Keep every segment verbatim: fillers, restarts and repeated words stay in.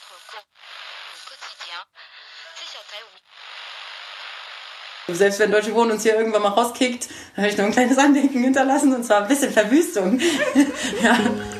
Selbst wenn Deutsche Wohnen uns hier irgendwann mal rauskickt, dann habe ich noch ein kleines Andenken hinterlassen, und zwar ein bisschen Verwüstung. Ja.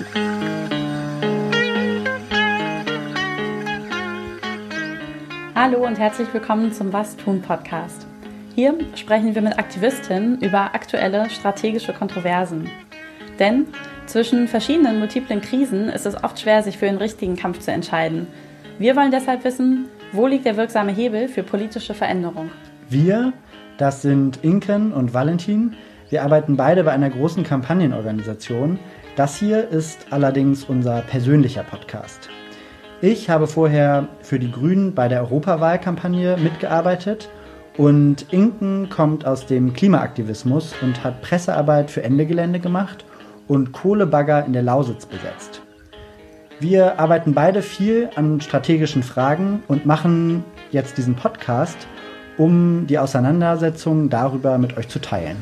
Hallo und herzlich willkommen zum Was tun Podcast. Hier sprechen wir mit Aktivistinnen über aktuelle strategische Kontroversen. Denn zwischen verschiedenen multiplen Krisen ist es oft schwer, sich für den richtigen Kampf zu entscheiden. Wir wollen deshalb wissen, wo liegt der wirksame Hebel für politische Veränderung? Wir, das sind Inken und Valentin. Wir arbeiten beide bei einer großen Kampagnenorganisation. Das hier ist allerdings unser persönlicher Podcast. Ich habe vorher für die Grünen bei der Europawahlkampagne mitgearbeitet und Inken kommt aus dem Klimaaktivismus und hat Pressearbeit für Ende Gelände gemacht und Kohlebagger in der Lausitz besetzt. Wir arbeiten beide viel an strategischen Fragen und machen jetzt diesen Podcast, um die Auseinandersetzung darüber mit euch zu teilen.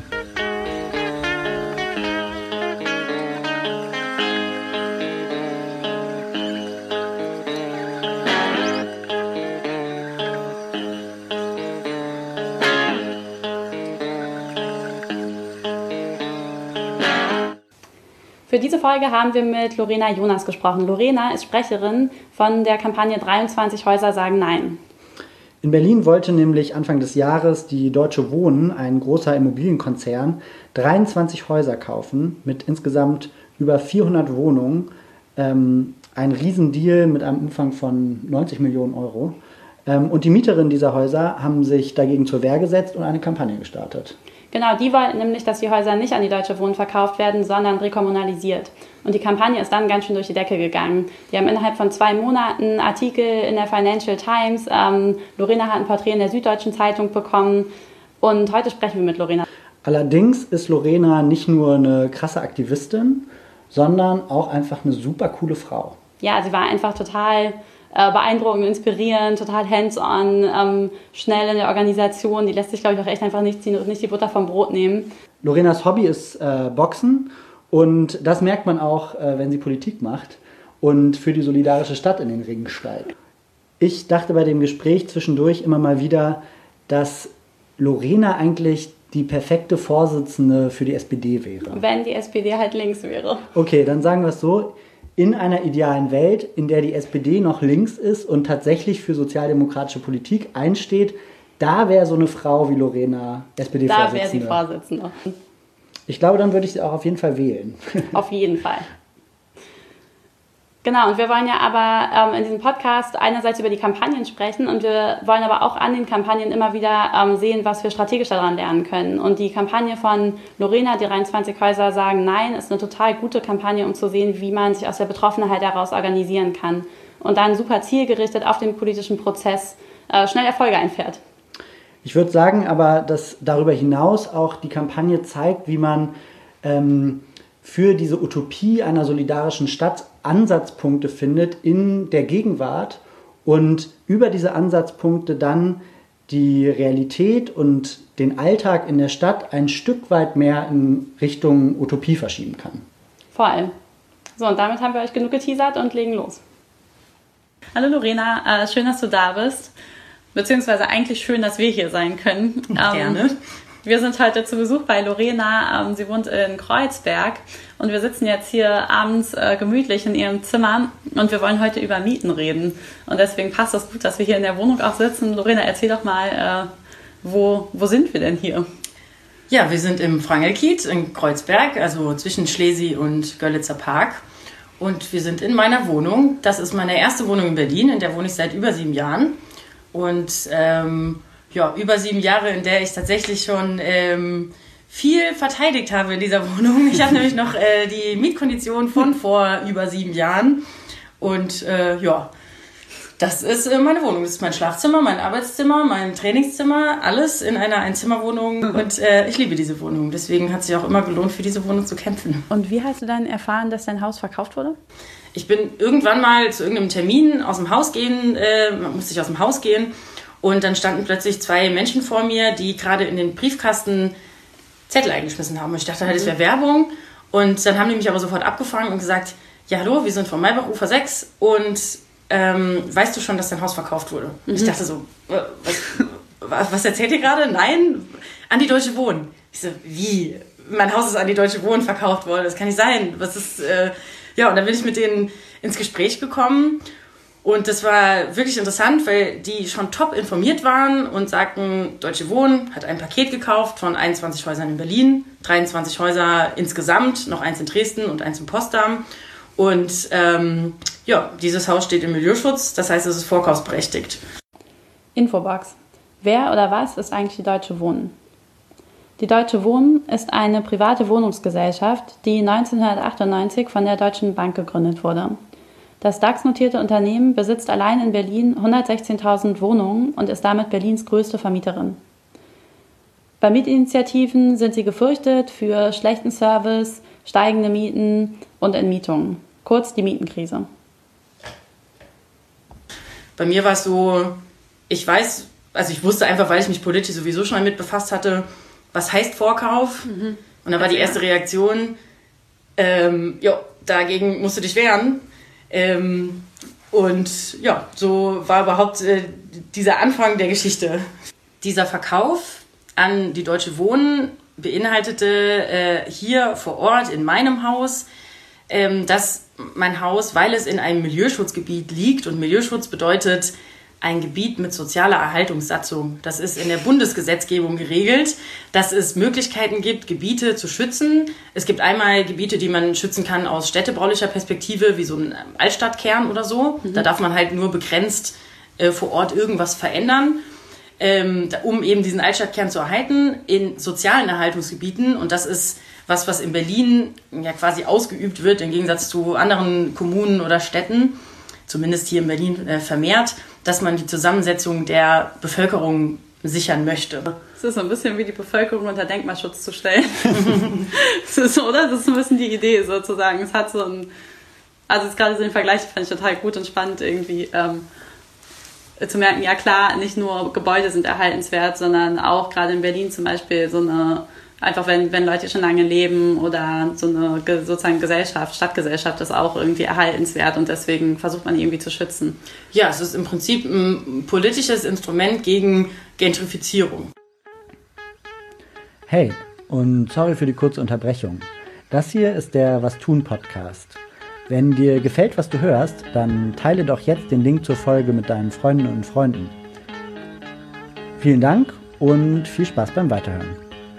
Für diese Folge haben wir mit Lorena Jonas gesprochen. Lorena ist Sprecherin von der Kampagne dreiundzwanzig Häuser sagen Nein. In Berlin wollte nämlich Anfang des Jahres die Deutsche Wohnen, ein großer Immobilienkonzern, dreiundzwanzig Häuser kaufen mit insgesamt über vierhundert Wohnungen. Ähm, ein Riesendeal mit einem Umfang von neunzig Millionen Euro. Ähm, und die Mieterinnen dieser Häuser haben sich dagegen zur Wehr gesetzt und eine Kampagne gestartet. Genau, die wollten nämlich, dass die Häuser nicht an die Deutsche Wohnen verkauft werden, sondern rekommunalisiert. Und die Kampagne ist dann ganz schön durch die Decke gegangen. Die haben innerhalb von zwei Monaten Artikel in der Financial Times, ähm, Lorena hat ein Porträt in der Süddeutschen Zeitung bekommen und heute sprechen wir mit Lorena. Allerdings ist Lorena nicht nur eine krasse Aktivistin, sondern auch einfach eine super coole Frau. Ja, sie war einfach total äh, beeindruckend, inspirierend, total hands-on, ähm, schnell in der Organisation. Die lässt sich, glaube ich, auch echt einfach nicht, nicht die Butter vom Brot nehmen. Lorenas Hobby ist äh, Boxen. Und das merkt man auch, wenn sie Politik macht und für die solidarische Stadt in den Ring steigt. Ich dachte bei dem Gespräch zwischendurch immer mal wieder, dass Lorena eigentlich die perfekte Vorsitzende für die S P D wäre. Wenn die S P D halt links wäre. Okay, dann sagen wir es so. In einer idealen Welt, in der die S P D noch links ist und tatsächlich für sozialdemokratische Politik einsteht, da wäre so eine Frau wie Lorena S P D-Vorsitzende. Da wäre sie Vorsitzende. Ich glaube, dann würde ich sie auch auf jeden Fall wählen. Auf jeden Fall. Genau, und wir wollen ja aber ähm, in diesem Podcast einerseits über die Kampagnen sprechen und wir wollen aber auch an den Kampagnen immer wieder ähm, sehen, was wir strategisch daran lernen können. Und die Kampagne von Lorena, die dreiundzwanzig Häuser sagen Nein, ist eine total gute Kampagne, um zu sehen, wie man sich aus der Betroffenheit heraus organisieren kann und dann super zielgerichtet auf den politischen Prozess äh, schnell Erfolge einfährt. Ich würde sagen aber, dass darüber hinaus auch die Kampagne zeigt, wie man ähm, für diese Utopie einer solidarischen Stadt Ansatzpunkte findet in der Gegenwart und über diese Ansatzpunkte dann die Realität und den Alltag in der Stadt ein Stück weit mehr in Richtung Utopie verschieben kann. Vor allem. So, und damit haben wir euch genug geteasert und legen los. Hallo Lorena, äh, schön, dass du da bist. Beziehungsweise eigentlich schön, dass wir hier sein können. Gerne. Ähm, wir sind heute zu Besuch bei Lorena. Ähm, sie wohnt in Kreuzberg und wir sitzen jetzt hier abends äh, gemütlich in ihrem Zimmer und wir wollen heute über Mieten reden. Und deswegen passt es gut, dass wir hier in der Wohnung auch sitzen. Lorena, erzähl doch mal, äh, wo, wo sind wir denn hier? Ja, wir sind im Frangelkiez in Kreuzberg, also zwischen Schlesi und Görlitzer Park. Und wir sind in meiner Wohnung. Das ist meine erste Wohnung in Berlin, in der wohne ich seit über sieben Jahren. Und ähm, ja, über sieben Jahre, in der ich tatsächlich schon ähm, viel verteidigt habe in dieser Wohnung. Ich habe nämlich noch äh, die Mietkondition von vor über sieben Jahren. Und äh, ja, das ist äh, meine Wohnung. Das ist mein Schlafzimmer, mein Arbeitszimmer, mein Trainingszimmer, alles in einer Einzimmerwohnung. Und äh, ich liebe diese Wohnung. Deswegen hat es sich auch immer gelohnt, für diese Wohnung zu kämpfen. Und wie hast du dann erfahren, dass dein Haus verkauft wurde? Ich bin irgendwann mal zu irgendeinem Termin aus dem Haus gehen, äh, musste ich aus dem Haus gehen und dann standen plötzlich zwei Menschen vor mir, die gerade in den Briefkasten Zettel eingeschmissen haben. Und ich dachte halt, das wäre Werbung. Und dann haben die mich aber sofort abgefangen und gesagt, ja hallo, wir sind von Maybach Ufer sechs und ähm, weißt du schon, dass dein Haus verkauft wurde? Mhm. Ich dachte so, äh, was, was erzählt ihr gerade? Nein, an die Deutsche Wohnen. Ich so, wie? Mein Haus ist an die Deutsche Wohnen verkauft worden, das kann nicht sein. Was ist, äh, ja, und dann bin ich mit denen ins Gespräch gekommen und das war wirklich interessant, weil die schon top informiert waren und sagten, Deutsche Wohnen hat ein Paket gekauft von einundzwanzig Häusern in Berlin, dreiundzwanzig Häuser insgesamt, noch eins in Dresden und eins in Potsdam. Und ähm, ja, dieses Haus steht im Milieuschutz, das heißt, es ist vorkaufsberechtigt. Infobox. Wer oder was ist eigentlich die Deutsche Wohnen? Die Deutsche Wohnen ist eine private Wohnungsgesellschaft, die neunzehnhundertachtundneunzig von der Deutschen Bank gegründet wurde. Das DAX-notierte Unternehmen besitzt allein in Berlin hundertsechzehntausend Wohnungen und ist damit Berlins größte Vermieterin. Bei Mietinitiativen sind sie gefürchtet für schlechten Service, steigende Mieten und Entmietungen. Kurz die Mietenkrise. Bei mir war es so, ich weiß, also ich wusste einfach, weil ich mich politisch sowieso schon damit befasst hatte, was heißt Vorkauf? Mhm. Und dann war die erste Reaktion, ähm, ja, dagegen musst du dich wehren. Ähm, und ja, so war überhaupt äh, dieser Anfang der Geschichte. Dieser Verkauf an die Deutsche Wohnen beinhaltete äh, hier vor Ort in meinem Haus, ähm, dass mein Haus, weil es in einem Milieuschutzgebiet liegt, und Milieuschutz bedeutet ein Gebiet mit sozialer Erhaltungssatzung. Das ist in der Bundesgesetzgebung geregelt, dass es Möglichkeiten gibt, Gebiete zu schützen. Es gibt einmal Gebiete, die man schützen kann aus städtebaulicher Perspektive, wie so ein Altstadtkern oder so. Mhm. Da darf man halt nur begrenzt äh, vor Ort irgendwas verändern, ähm, um eben diesen Altstadtkern zu erhalten. In sozialen Erhaltungsgebieten, und das ist was, was in Berlin ja quasi ausgeübt wird, im Gegensatz zu anderen Kommunen oder Städten, zumindest hier in Berlin äh, vermehrt, dass man die Zusammensetzung der Bevölkerung sichern möchte. Es ist so ein bisschen wie die Bevölkerung unter Denkmalschutz zu stellen. Das ist, oder? Das ist ein bisschen die Idee sozusagen. Es hat so ein, also jetzt gerade so den Vergleich fand ich total gut und spannend irgendwie ähm, zu merken, ja klar, nicht nur Gebäude sind erhaltenswert, sondern auch gerade in Berlin zum Beispiel so eine, einfach wenn, wenn Leute schon lange leben oder so eine sozusagen Gesellschaft, Stadtgesellschaft ist auch irgendwie erhaltenswert und deswegen versucht man die irgendwie zu schützen. Ja, es ist im Prinzip ein politisches Instrument gegen Gentrifizierung. Hey, und sorry für die kurze Unterbrechung. Das hier ist der Was tun Podcast. Wenn dir gefällt, was du hörst, dann teile doch jetzt den Link zur Folge mit deinen Freundinnen und Freunden. Vielen Dank und viel Spaß beim Weiterhören.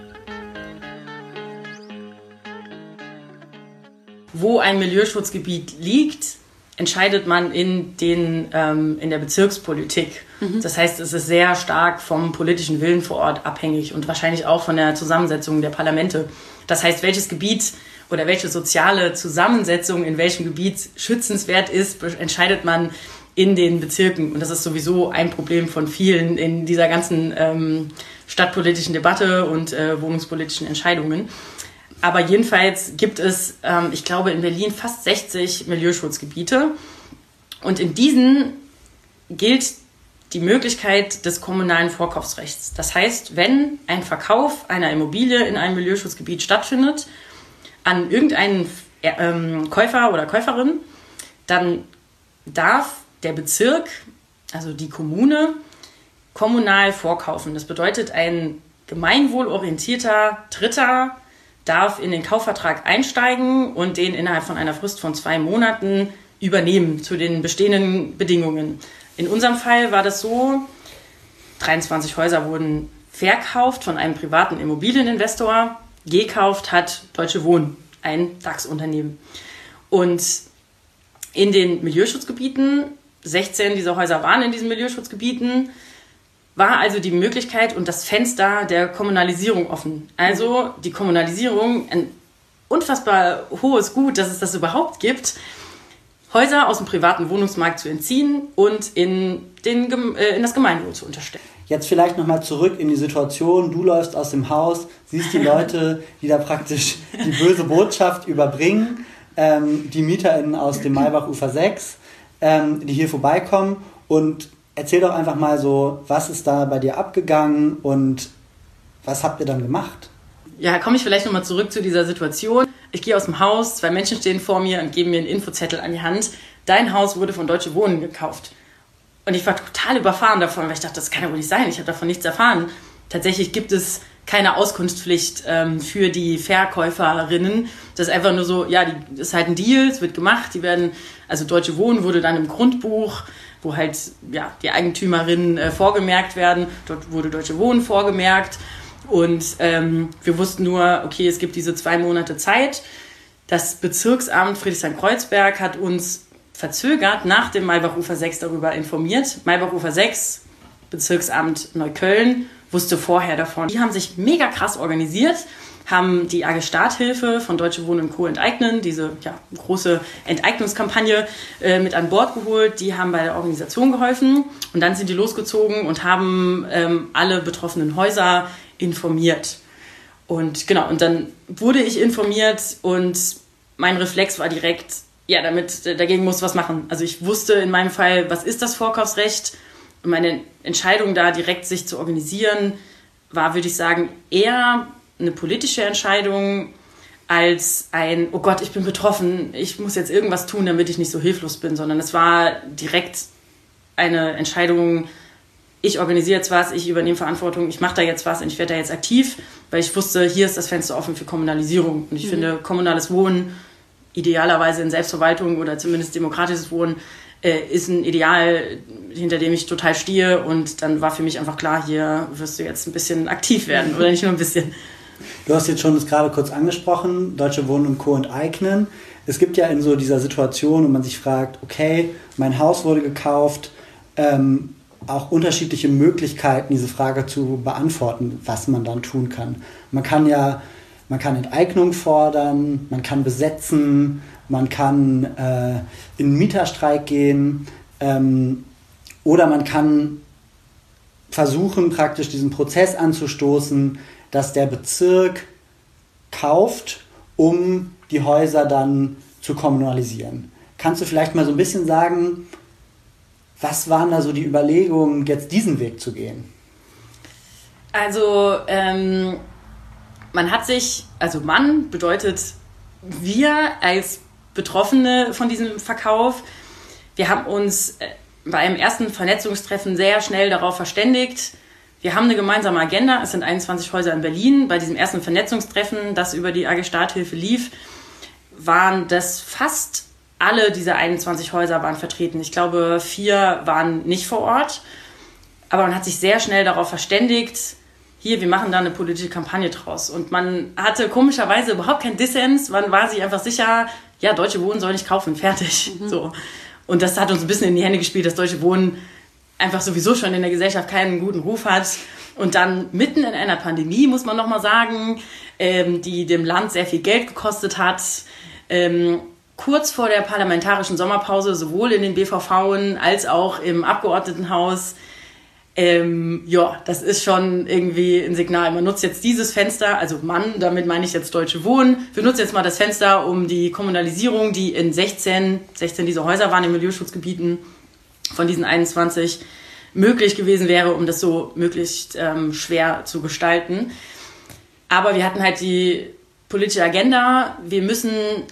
Wo ein Milieuschutzgebiet liegt, entscheidet man in, den, ähm, in der Bezirkspolitik. Mhm. Das heißt, es ist sehr stark vom politischen Willen vor Ort abhängig und wahrscheinlich auch von der Zusammensetzung der Parlamente. Das heißt, welches Gebiet oder welche soziale Zusammensetzung in welchem Gebiet schützenswert ist, entscheidet man in den Bezirken. Und das ist sowieso ein Problem von vielen in dieser ganzen ähm, stadtpolitischen Debatte und äh, wohnungspolitischen Entscheidungen. Aber jedenfalls gibt es, ähm, ich glaube, in Berlin fast sechzig Milieuschutzgebiete. Und in diesen gilt die Möglichkeit des kommunalen Vorkaufsrechts. Das heißt, wenn ein Verkauf einer Immobilie in einem Milieuschutzgebiet stattfindet, an irgendeinen ähm, Käufer oder Käuferin, dann darf der Bezirk, also die Kommune, kommunal vorkaufen. Das bedeutet, ein gemeinwohlorientierter Dritter darf in den Kaufvertrag einsteigen und den innerhalb von einer Frist von zwei Monaten übernehmen zu den bestehenden Bedingungen. In unserem Fall war das so, dreiundzwanzig Häuser wurden verkauft von einem privaten Immobilieninvestor. Gekauft hat Deutsche Wohnen, ein DAX-Unternehmen. Und in den Milieuschutzgebieten, sechzehn dieser Häuser waren in diesen Milieuschutzgebieten, war also die Möglichkeit und das Fenster der Kommunalisierung offen. Also die Kommunalisierung, ein unfassbar hohes Gut, dass es das überhaupt gibt, Häuser aus dem privaten Wohnungsmarkt zu entziehen und in, den, äh, in das Gemeinwohl zu unterstellen. Jetzt vielleicht nochmal zurück in die Situation, du läufst aus dem Haus, siehst die Leute, die da praktisch die böse Botschaft überbringen, ähm, die MieterInnen aus dem Maybachufer sechs, ähm, die hier vorbeikommen, und erzähl doch einfach mal so, was ist da bei dir abgegangen und was habt ihr dann gemacht? Ja, komme ich vielleicht nochmal zurück zu dieser Situation. Ich gehe aus dem Haus, zwei Menschen stehen vor mir und geben mir einen Infozettel an die Hand. dein Haus wurde von Deutsche Wohnen gekauft. Und ich war total überfahren davon, weil ich dachte, das kann ja wohl nicht sein, ich habe davon nichts erfahren. Tatsächlich gibt es keine Auskunftspflicht ähm, für die Verkäuferinnen. Das ist einfach nur so, ja, die, das ist halt ein Deal, es wird gemacht, die werden, also Deutsche Wohnen wurde dann im Grundbuch, wo halt ja, die Eigentümerinnen äh, vorgemerkt werden, dort wurde Deutsche Wohnen vorgemerkt und ähm, wir wussten nur, okay, es gibt diese zwei Monate Zeit. Das Bezirksamt Friedrichshain-Kreuzberg hat uns verzögert nach dem Maybachufer sechs darüber informiert. Maybachufer sechs, Bezirksamt Neukölln, wusste vorher davon. Die haben sich mega krass organisiert, haben die A G Starthilfe von Deutsche Wohnen und Co. enteignen, diese ja, große Enteignungskampagne äh, mit an Bord geholt. Die haben bei der Organisation geholfen und dann sind die losgezogen und haben ähm, alle betroffenen Häuser informiert. Und genau, und dann wurde ich informiert und mein Reflex war direkt, ja, damit dagegen muss was machen. Also ich wusste in meinem Fall, was ist das Vorkaufsrecht? Und meine Entscheidung da direkt sich zu organisieren, war, würde ich sagen, eher eine politische Entscheidung als ein, oh Gott, ich bin betroffen, ich muss jetzt irgendwas tun, damit ich nicht so hilflos bin, sondern es war direkt eine Entscheidung, ich organisiere jetzt was, ich übernehme Verantwortung, ich mache da jetzt was und ich werde da jetzt aktiv, weil ich wusste, hier ist das Fenster offen für Kommunalisierung. Und ich mhm. finde, kommunales Wohnen, idealerweise in Selbstverwaltung oder zumindest demokratisches Wohnen, ist ein Ideal, hinter dem ich total stehe und dann war für mich einfach klar, hier wirst du jetzt ein bisschen aktiv werden oder nicht nur ein bisschen. Du hast jetzt schon das gerade kurz angesprochen, Deutsche Wohnen und Co. enteignen. Es gibt ja in so dieser Situation, wo man sich fragt, okay, mein Haus wurde gekauft, ähm, auch unterschiedliche Möglichkeiten, diese Frage zu beantworten, was man dann tun kann. Man kann ja, man kann Enteignung fordern, man kann besetzen, man kann äh, in einen Mieterstreik gehen ähm, oder man kann versuchen, praktisch diesen Prozess anzustoßen, dass der Bezirk kauft, um die Häuser dann zu kommunalisieren. Kannst du vielleicht mal so ein bisschen sagen, was waren da so die Überlegungen, jetzt diesen Weg zu gehen? Also ähm, man hat sich, also Mann bedeutet wir als Betroffene von diesem Verkauf. Wir haben uns bei einem ersten Vernetzungstreffen sehr schnell darauf verständigt. Wir haben eine gemeinsame Agenda. Es sind einundzwanzig Häuser in Berlin. Bei diesem ersten Vernetzungstreffen, das über die A G Starthilfe lief, waren das fast alle dieser einundzwanzig Häuser waren vertreten. Ich glaube, vier waren nicht vor Ort. Aber man hat sich sehr schnell darauf verständigt, hier, wir machen da eine politische Kampagne draus. Und man hatte komischerweise überhaupt keinen Dissens. Man war sich einfach sicher, ja, Deutsche Wohnen soll nicht kaufen, fertig. Mhm. So. Und das hat uns ein bisschen in die Hände gespielt, dass Deutsche Wohnen einfach sowieso schon in der Gesellschaft keinen guten Ruf hat. Und dann mitten in einer Pandemie, muss man nochmal sagen, ähm, die dem Land sehr viel Geld gekostet hat, ähm, kurz vor der parlamentarischen Sommerpause, sowohl in den B V Vs als auch im Abgeordnetenhaus, Ähm, ja, das ist schon irgendwie ein Signal. Man nutzt jetzt dieses Fenster, also Mann, damit meine ich jetzt Deutsche Wohnen. Wir nutzen jetzt mal das Fenster, um die Kommunalisierung, die in sechzehn, sechzehn dieser Häuser waren in Milieuschutzgebieten, von diesen einundzwanzig möglich gewesen wäre, um das so möglichst ähm, schwer zu gestalten. Aber wir hatten halt die politische Agenda. Wir müssen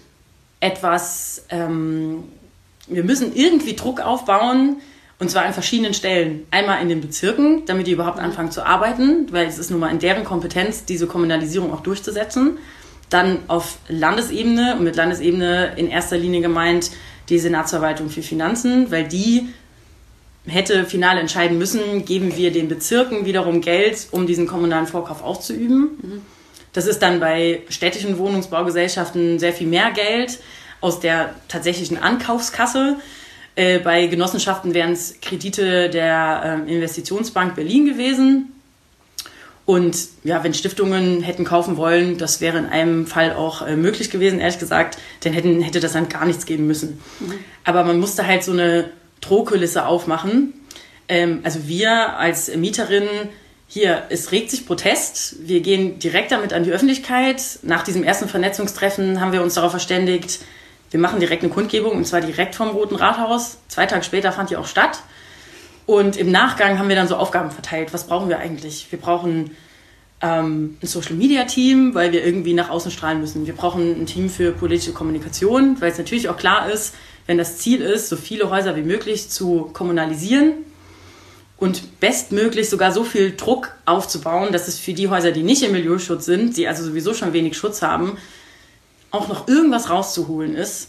etwas, ähm, wir müssen irgendwie Druck aufbauen, und zwar an verschiedenen Stellen. Einmal in den Bezirken, damit die überhaupt anfangen zu arbeiten, weil es ist nun mal in deren Kompetenz, diese Kommunalisierung auch durchzusetzen. Dann auf Landesebene, und mit Landesebene in erster Linie gemeint die Senatsverwaltung für Finanzen, weil die hätte final entscheiden müssen, geben wir den Bezirken wiederum Geld, um diesen kommunalen Vorkauf auszuüben. Mhm. Das ist dann bei städtischen Wohnungsbaugesellschaften sehr viel mehr Geld aus der tatsächlichen Ankaufskasse. Äh, bei Genossenschaften wären es Kredite der äh, Investitionsbank Berlin gewesen. Und ja, wenn Stiftungen hätten kaufen wollen, das wäre in einem Fall auch äh, möglich gewesen, ehrlich gesagt, dann hätten, hätte das dann gar nichts geben müssen. Mhm. Aber man musste halt so eine Drohkulisse aufmachen. Ähm, also wir als Mieterinnen, hier, es regt sich Protest. Wir gehen direkt damit an die Öffentlichkeit. Nach diesem ersten Vernetzungstreffen haben wir uns darauf verständigt, wir machen direkt eine Kundgebung, und zwar direkt vom Roten Rathaus. Zwei Tage später fand die auch statt. Und im Nachgang haben wir dann so Aufgaben verteilt. Was brauchen wir eigentlich? Wir brauchen ähm, ein Social-Media-Team, weil wir irgendwie nach außen strahlen müssen. Wir brauchen ein Team für politische Kommunikation, weil es natürlich auch klar ist, wenn das Ziel ist, so viele Häuser wie möglich zu kommunalisieren und bestmöglich sogar so viel Druck aufzubauen, dass es für die Häuser, die nicht im Milieuschutz sind, die also sowieso schon wenig Schutz haben, auch noch irgendwas rauszuholen ist,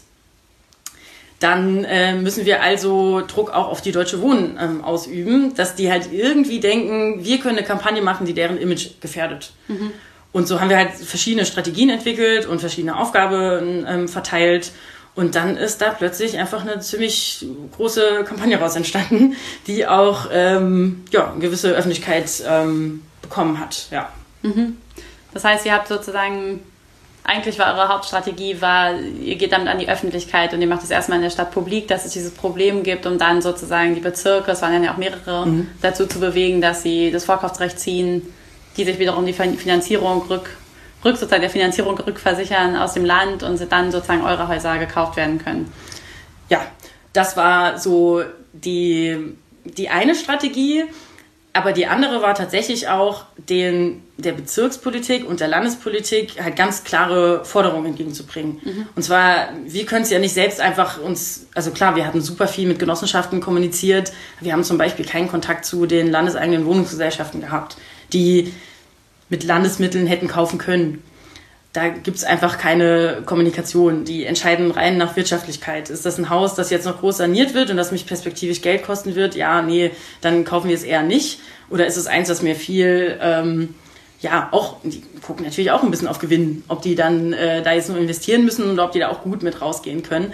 dann äh, müssen wir also Druck auch auf die Deutsche Wohnen ähm, ausüben, dass die halt irgendwie denken, wir können eine Kampagne machen, die deren Image gefährdet. Mhm. Und so haben wir halt verschiedene Strategien entwickelt und verschiedene Aufgaben ähm, verteilt. Und dann ist da plötzlich einfach eine ziemlich große Kampagne raus entstanden, die auch ähm, ja, eine gewisse Öffentlichkeit ähm, bekommen hat. Ja. Mhm. Das heißt, ihr habt sozusagen, eigentlich war eure Hauptstrategie, war, ihr geht damit an die Öffentlichkeit und ihr macht es erstmal in der Stadt publik, dass es dieses Problem gibt, um dann sozusagen die Bezirke, es waren ja auch mehrere, mhm. dazu zu bewegen, dass sie das Vorkaufsrecht ziehen, die sich wiederum die Finanzierung rück, rück sozusagen der Finanzierung rückversichern aus dem Land und dann sozusagen eure Häuser gekauft werden können. Ja, das war so die, die eine Strategie, aber die andere war tatsächlich auch, den, der Bezirkspolitik und der Landespolitik halt ganz klare Forderungen entgegenzubringen. Mhm. Und zwar, wir können es ja nicht selbst einfach uns, also klar, wir hatten super viel mit Genossenschaften kommuniziert, wir haben zum Beispiel keinen Kontakt zu den landeseigenen Wohnungsgesellschaften gehabt, die mit Landesmitteln hätten kaufen können. Da gibt es einfach keine Kommunikation. Die entscheiden rein nach Wirtschaftlichkeit. Ist das ein Haus, das jetzt noch groß saniert wird und das mich perspektivisch Geld kosten wird? Ja, nee, dann kaufen wir es eher nicht. Oder ist es eins, das mir viel, ähm, ja, auch, die gucken natürlich auch ein bisschen auf Gewinn, ob die dann äh, da jetzt nur investieren müssen oder ob die da auch gut mit rausgehen können.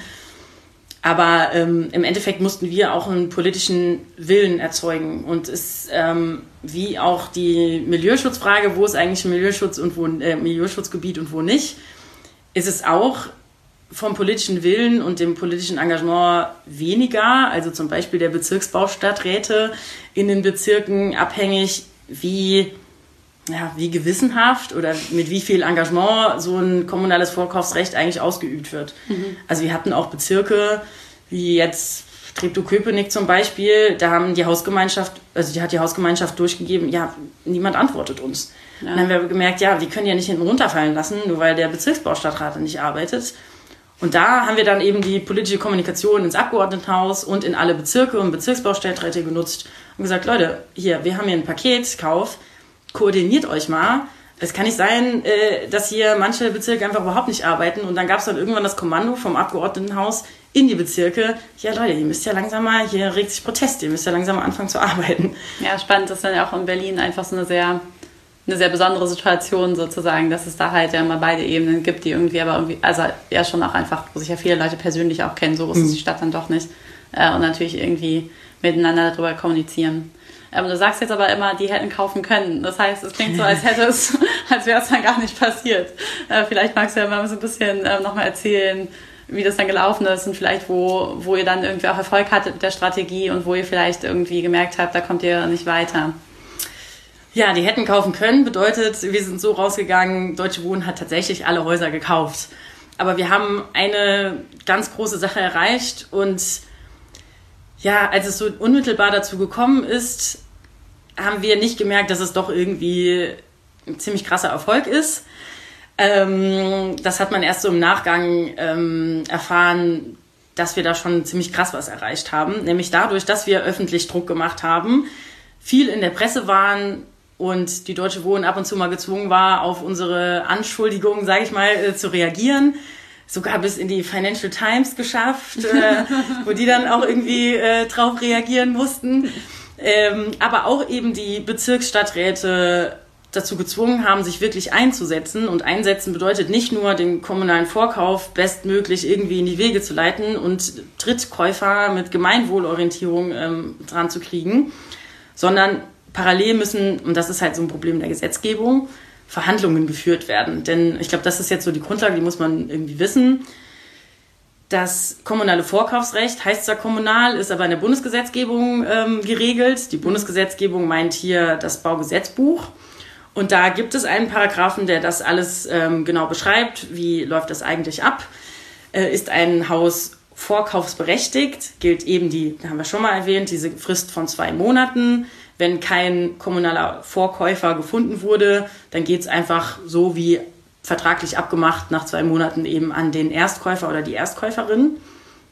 Aber ähm, im Endeffekt mussten wir auch einen politischen Willen erzeugen. Und es ähm, wie auch die Milieuschutzfrage, wo ist eigentlich Milieuschutz und wo äh, Milieuschutzgebiet und wo nicht, ist es auch vom politischen Willen und dem politischen Engagement weniger, also zum Beispiel der Bezirksbaustadträte in den Bezirken, abhängig, wie, ja, wie gewissenhaft oder mit wie viel Engagement so ein kommunales Vorkaufsrecht eigentlich ausgeübt wird. Mhm. Also wir hatten auch Bezirke, wie jetzt Treptow-Köpenick zum Beispiel, da haben die Hausgemeinschaft, also die hat die Hausgemeinschaft durchgegeben, ja, niemand antwortet uns. Ja. Dann haben wir gemerkt, ja, die können ja nicht hinten runterfallen lassen, nur weil der Bezirksbaustadtrat nicht arbeitet. Und da haben wir dann eben die politische Kommunikation ins Abgeordnetenhaus und in alle Bezirke und Bezirksbaustadträte genutzt und gesagt, Leute, hier, wir haben hier einen Paketkauf, koordiniert euch mal. Es kann nicht sein, dass hier manche Bezirke einfach überhaupt nicht arbeiten. Und dann gab es dann irgendwann das Kommando vom Abgeordnetenhaus in die Bezirke. Ja, Leute, ihr müsst ja langsam mal, hier regt sich Protest, ihr müsst ja langsam mal anfangen zu arbeiten. Ja, spannend, das ist dann ja auch in Berlin einfach so eine sehr, eine sehr besondere Situation sozusagen, dass es da halt ja immer beide Ebenen gibt, die irgendwie aber irgendwie, also ja schon auch einfach, wo sich ja viele Leute persönlich auch kennen, so ist mhm. die Stadt dann doch nicht. Und natürlich irgendwie miteinander darüber kommunizieren. Ähm, du sagst jetzt aber immer, die hätten kaufen können. Das heißt, es klingt so, als hätte es, als wäre es dann gar nicht passiert. Äh, vielleicht magst du ja mal so ein bisschen äh, nochmal erzählen, wie das dann gelaufen ist und vielleicht, wo, wo ihr dann irgendwie auch Erfolg hattet mit der Strategie und wo ihr vielleicht irgendwie gemerkt habt, da kommt ihr nicht weiter. Ja, die hätten kaufen können, bedeutet, wir sind so rausgegangen, Deutsche Wohnen hat tatsächlich alle Häuser gekauft. Aber wir haben eine ganz große Sache erreicht und ja, als es so unmittelbar dazu gekommen ist, haben wir nicht gemerkt, dass es doch irgendwie ein ziemlich krasser Erfolg ist. Ähm, das hat man erst so im Nachgang ähm, erfahren, dass wir da schon ziemlich krass was erreicht haben. Nämlich dadurch, dass wir öffentlich Druck gemacht haben, viel in der Presse waren und die Deutsche Wohnen ab und zu mal gezwungen war, auf unsere Anschuldigungen, sage ich mal, äh, zu reagieren. Sogar bis in die Financial Times geschafft, äh, wo die dann auch irgendwie äh, drauf reagieren mussten. Ähm, aber auch eben die Bezirksstadträte dazu gezwungen haben, sich wirklich einzusetzen. Und einsetzen bedeutet nicht nur, den kommunalen Vorkauf bestmöglich irgendwie in die Wege zu leiten und Drittkäufer mit Gemeinwohlorientierung ähm, dran zu kriegen, sondern parallel müssen, und das ist halt so ein Problem der Gesetzgebung, Verhandlungen geführt werden. Denn ich glaube, das ist jetzt so die Grundlage, die muss man irgendwie wissen. Das kommunale Vorkaufsrecht heißt zwar kommunal, ist aber in der Bundesgesetzgebung ähm, geregelt. Die Bundesgesetzgebung meint hier das Baugesetzbuch. Und da gibt es einen Paragraphen, der das alles ähm, genau beschreibt. Wie läuft das eigentlich ab? Äh, ist ein Haus vorkaufsberechtigt, gilt eben die, da haben wir schon mal erwähnt, diese Frist von zwei Monaten. Wenn kein kommunaler Vorkäufer gefunden wurde, dann geht es einfach so wie vertraglich abgemacht nach zwei Monaten eben an den Erstkäufer oder die Erstkäuferin.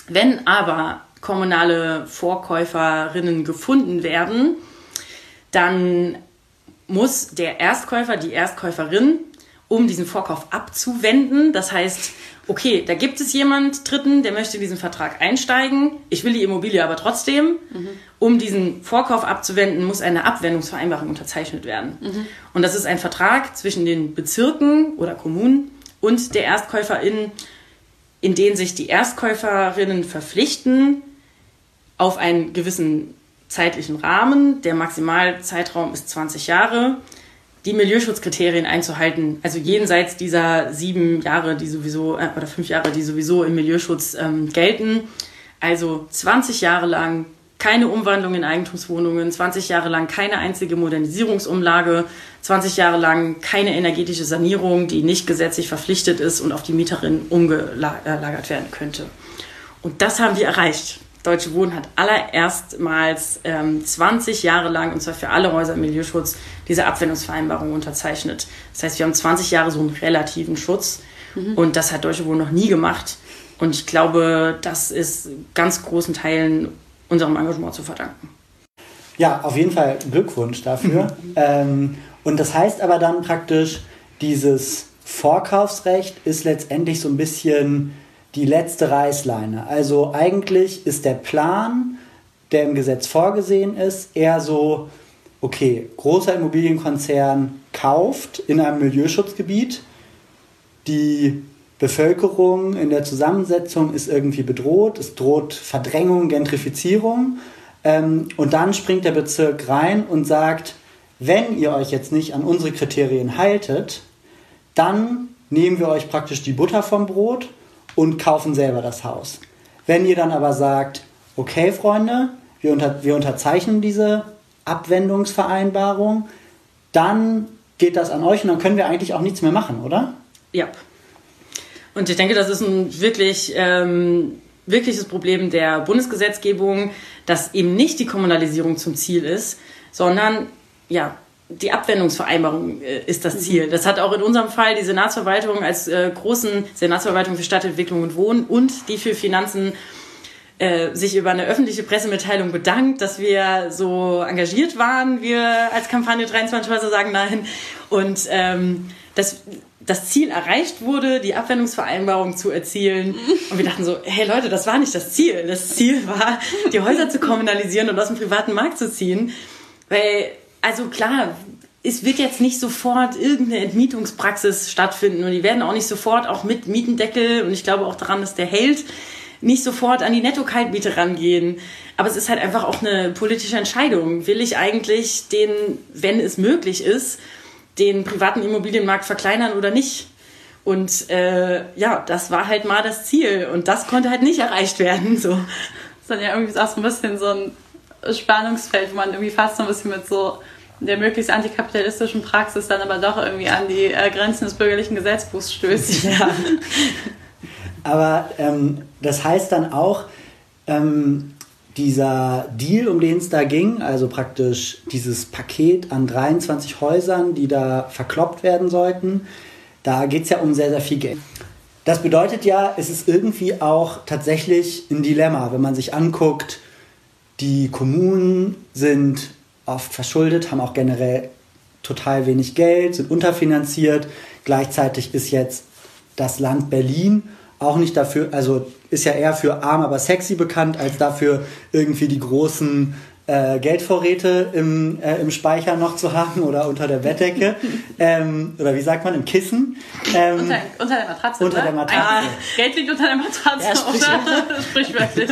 Wenn aber kommunale Vorkäuferinnen gefunden werden, dann muss der Erstkäufer, die Erstkäuferin, um diesen Vorkauf abzuwenden, das heißt, okay, da gibt es jemand Dritten, der möchte in diesen Vertrag einsteigen, ich will die Immobilie aber trotzdem. Mhm. Um diesen Vorkauf abzuwenden, muss eine Abwendungsvereinbarung unterzeichnet werden. Mhm. Und das ist ein Vertrag zwischen den Bezirken oder Kommunen und der Erstkäuferin, in den sich die Erstkäuferinnen verpflichten, auf einen gewissen zeitlichen Rahmen, der Maximalzeitraum ist zwanzig Jahre, die Milieuschutzkriterien einzuhalten, also jenseits dieser sieben Jahre, die sowieso, äh, oder fünf Jahre, die sowieso im Milieuschutz ähm, gelten. Also zwanzig Jahre lang keine Umwandlung in Eigentumswohnungen, zwanzig Jahre lang keine einzige Modernisierungsumlage, zwanzig Jahre lang keine energetische Sanierung, die nicht gesetzlich verpflichtet ist und auf die Mieterin umgelagert werden könnte. Und das haben wir erreicht. Deutsche Wohnen hat allererstmals ähm, zwanzig Jahre lang, und zwar für alle Häuser im Milieuschutz, diese Abwendungsvereinbarung unterzeichnet. Das heißt, wir haben zwanzig Jahre so einen relativen Schutz. Mhm. Und das hat Deutsche Wohnen noch nie gemacht. Und ich glaube, das ist ganz großen Teilen unserem Engagement zu verdanken. Ja, auf jeden Fall Glückwunsch dafür. Mhm. Ähm, und das heißt aber dann praktisch, dieses Vorkaufsrecht ist letztendlich so ein bisschen die letzte Reißleine. Also eigentlich ist der Plan, der im Gesetz vorgesehen ist, eher so, okay, großer Immobilienkonzern kauft in einem Milieuschutzgebiet, die Bevölkerung in der Zusammensetzung ist irgendwie bedroht, es droht Verdrängung, Gentrifizierung, ähm, und dann springt der Bezirk rein und sagt, wenn ihr euch jetzt nicht an unsere Kriterien haltet, dann nehmen wir euch praktisch die Butter vom Brot und kaufen selber das Haus. Wenn ihr dann aber sagt, okay Freunde, wir, unter, wir unterzeichnen diese Abwendungsvereinbarung, dann geht das an euch und dann können wir eigentlich auch nichts mehr machen, oder? Ja. Und ich denke, das ist ein wirklich ähm, wirkliches Problem der Bundesgesetzgebung, dass eben nicht die Kommunalisierung zum Ziel ist, sondern ja, die Abwendungsvereinbarung äh, ist das Ziel. Das hat auch in unserem Fall die Senatsverwaltung als äh, großen Senatsverwaltung für Stadtentwicklung und Wohnen und die für Finanzen äh, sich über eine öffentliche Pressemitteilung bedankt, dass wir so engagiert waren, wir als Kampagne dreiundzwanzig Häuser sagen nein. Und ähm, das, das Ziel erreicht wurde, die Abwendungsvereinbarung zu erzielen. Und wir dachten so, hey Leute, das war nicht das Ziel. Das Ziel war, die Häuser zu kommunalisieren und aus dem privaten Markt zu ziehen. Weil Also klar, es wird jetzt nicht sofort irgendeine Entmietungspraxis stattfinden und die werden auch nicht sofort, auch mit Mietendeckel, und ich glaube auch daran, dass der hält, nicht sofort an die Netto-Kaltmiete rangehen. Aber es ist halt einfach auch eine politische Entscheidung. Will ich eigentlich den, wenn es möglich ist, den privaten Immobilienmarkt verkleinern oder nicht? Und äh, ja, das war halt mal das Ziel und das konnte halt nicht erreicht werden. So. Das ist dann ja irgendwie auch so ein bisschen so ein Spannungsfeld, wo man irgendwie fast so ein bisschen mit so der möglichst antikapitalistischen Praxis dann aber doch irgendwie an die äh, Grenzen des bürgerlichen Gesetzbuchs stößt. Ja. Aber ähm, das heißt dann auch, ähm, dieser Deal, um den es da ging, also praktisch dieses Paket an dreiundzwanzig Häusern, die da verkloppt werden sollten, da geht es ja um sehr, sehr viel Geld. Das bedeutet ja, es ist irgendwie auch tatsächlich ein Dilemma, wenn man sich anguckt, die Kommunen sind oft verschuldet, haben auch generell total wenig Geld, sind unterfinanziert. Gleichzeitig ist jetzt das Land Berlin auch nicht dafür, also ist ja eher für arm, aber sexy bekannt, als dafür irgendwie die großen äh, Geldvorräte im, äh, im Speicher noch zu haben oder unter der Bettdecke. ähm, oder wie sagt man, im Kissen. Ähm, unter, unter der Matratze, Unter oder? der Matratze. Ah, Geld liegt unter der Matratze, ja, oder? Sprichwörtlich.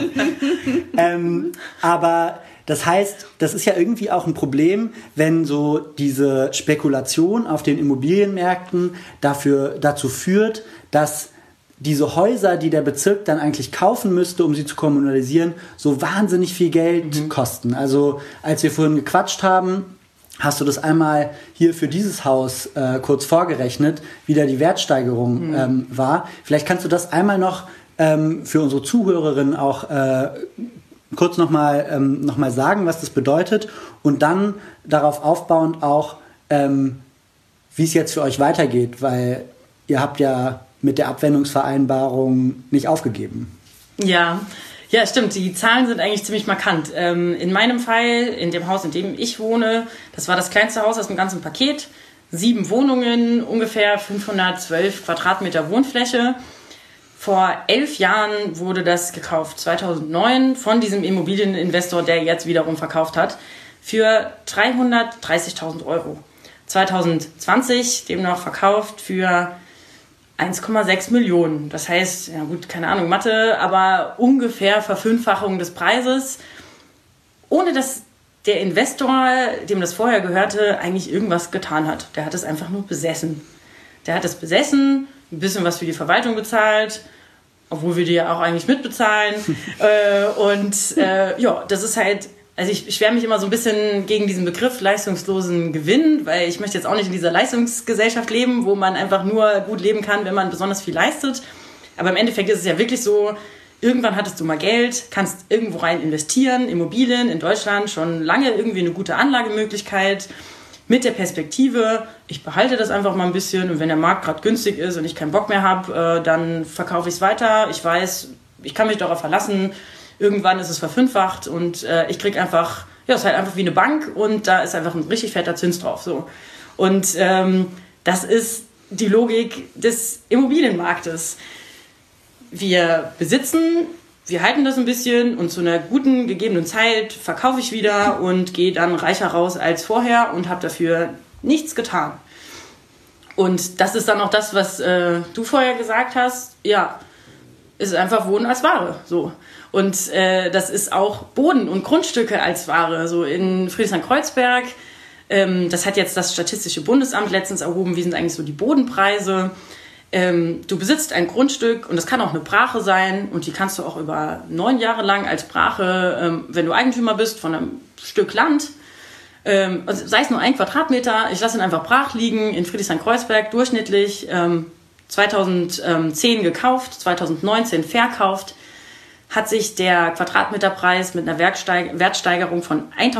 ähm, aber das heißt, das ist ja irgendwie auch ein Problem, wenn so diese Spekulation auf den Immobilienmärkten dafür, dazu führt, dass diese Häuser, die der Bezirk dann eigentlich kaufen müsste, um sie zu kommunalisieren, so wahnsinnig viel Geld mhm. kosten. Also als wir vorhin gequatscht haben, hast du das einmal hier für dieses Haus äh, kurz vorgerechnet, wie da die Wertsteigerung mhm. ähm, war. Vielleicht kannst du das einmal noch ähm, für unsere Zuhörerinnen auch äh, kurz nochmal ähm, noch mal sagen, was das bedeutet und dann darauf aufbauend auch, ähm, wie es jetzt für euch weitergeht, weil ihr habt ja mit der Abwendungsvereinbarung nicht aufgegeben. Ja, ja, stimmt. Die Zahlen sind eigentlich ziemlich markant. Ähm, in meinem Fall, in dem Haus, in dem ich wohne, das war das kleinste Haus aus dem ganzen Paket. Sieben Wohnungen, ungefähr fünfhundertzwölf Quadratmeter Wohnfläche. Vor elf Jahren wurde das gekauft, zweitausendneun, von diesem Immobilieninvestor, der jetzt wiederum verkauft hat, für dreihundertdreißigtausend Euro. zweitausendzwanzig demnach verkauft für eins Komma sechs Millionen. Das heißt, ja gut, keine Ahnung, Mathe, aber ungefähr Verfünffachung des Preises, ohne dass der Investor, dem das vorher gehörte, eigentlich irgendwas getan hat. Der hat es einfach nur besessen. Der hat es besessen, ein bisschen was für die Verwaltung bezahlt, obwohl wir die ja auch eigentlich mitbezahlen. äh, und äh, ja, das ist halt, also ich schwärme mich immer so ein bisschen gegen diesen Begriff leistungslosen Gewinn, weil ich möchte jetzt auch nicht in dieser Leistungsgesellschaft leben, wo man einfach nur gut leben kann, wenn man besonders viel leistet. Aber im Endeffekt ist es ja wirklich so, irgendwann hattest du mal Geld, kannst irgendwo rein investieren, Immobilien in Deutschland, schon lange irgendwie eine gute Anlagemöglichkeit, mit der Perspektive, ich behalte das einfach mal ein bisschen und wenn der Markt gerade günstig ist und ich keinen Bock mehr habe, äh, dann verkaufe ich es weiter. Ich weiß, ich kann mich darauf verlassen, irgendwann ist es verfünffacht und äh, ich kriege einfach, ja, es ist halt einfach wie eine Bank und da ist einfach ein richtig fetter Zins drauf. So. Und ähm, das ist die Logik des Immobilienmarktes. Wir besitzen, wir halten das ein bisschen und zu einer guten gegebenen Zeit verkaufe ich wieder und gehe dann reicher raus als vorher und habe dafür nichts getan. Und das ist dann auch das, was äh, du vorher gesagt hast. Ja, ist einfach Wohnen als Ware. So. Und äh, das ist auch Boden und Grundstücke als Ware. So in Friedrichshain-Kreuzberg, ähm, das hat jetzt das Statistische Bundesamt letztens erhoben, wie sind eigentlich so die Bodenpreise. Ähm, du besitzt ein Grundstück und das kann auch eine Brache sein und die kannst du auch über neun Jahre lang als Brache, ähm, wenn du Eigentümer bist von einem Stück Land, ähm, also sei es nur ein Quadratmeter, ich lasse ihn einfach brach liegen in Friedrichshain-Kreuzberg, durchschnittlich ähm, zweitausendzehn gekauft, zweitausendneunzehn verkauft, hat sich der Quadratmeterpreis mit einer Wertsteig- Wertsteigerung von